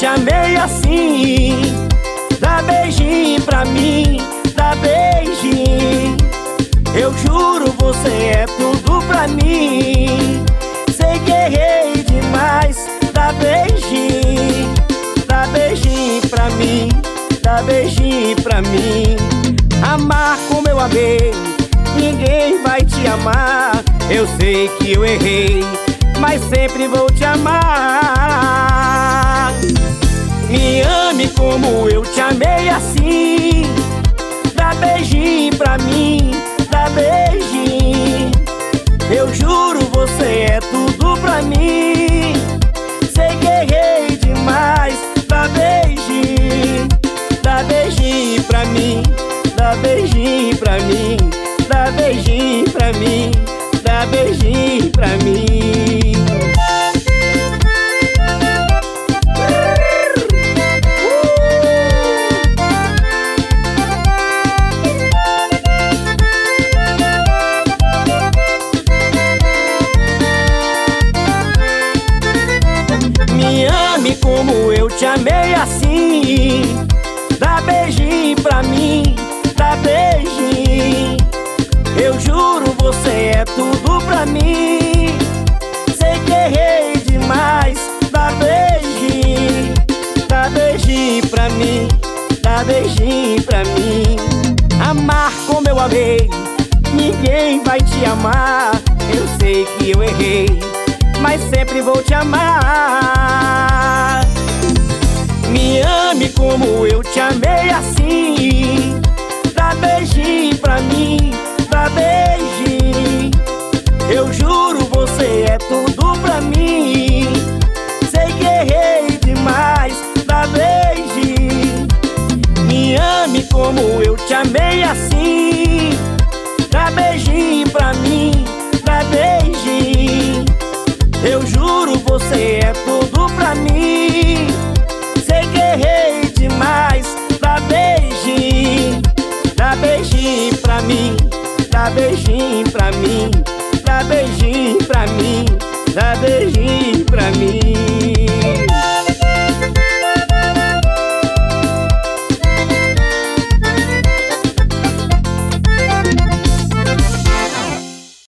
te amei assim. Dá beijinho pra mim, dá beijinho. Eu juro, você é tudo pra mim. Sei que errei demais, dá beijinho. Dá beijinho pra mim, dá beijinho pra mim. Amar como eu amei, ninguém vai te amar. Eu sei que eu errei, mas sempre vou te amar. Me ame como eu te amei assim. Dá beijinho pra mim, dá beijinho. Eu juro, você é tudo pra mim. Sei que errei demais, dá beijinho. Dá beijinho pra mim, dá beijinho pra mim. Dá beijinho pra mim, dá beijinho pra mim. Me ame como eu te amei assim. Dá beijinho pra mim, dá beijinho. Eu juro, você é tudo pra mim. Sei que errei demais, dá beijinho. Dá beijinho pra mim, dá beijinho pra mim. Amar como eu amei, ninguém vai te amar. Eu sei que eu errei, mas sempre vou te amar. Me ame como eu te amei assim. Dá beijinho pra mim, dá beijinho. Eu juro, você é tudo pra mim. Sei que errei demais, dá beijinho. Me ame como eu te amei assim. Dá beijinho pra mim, dá beijinho. Eu juro, você é tudo pra mim. Sei que errei demais, dá beijinho. Dá beijinho pra mim, dá beijinho pra mim. Dá beijinho pra mim, dá beijinho.